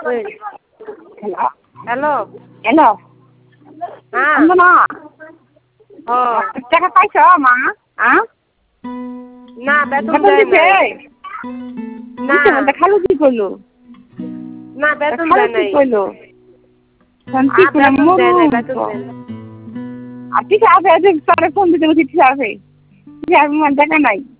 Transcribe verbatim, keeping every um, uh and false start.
hello hello হ্যাঁ না ও টাকা পাইছ মা হ্যাঁ না বেতন বেতন দেয় দিছে নাই না দিছে না খালু কি কইলো না বেতন খালু দেয় কি নাই কইলো শান্তি আর করে বেতন দেয় মরু নাই বেতন দেয় নাই আর ঠিক আছে তোরে ফোন দিতে বলছি ঠিক আছে ঠিক আছে আমার দেখা নাই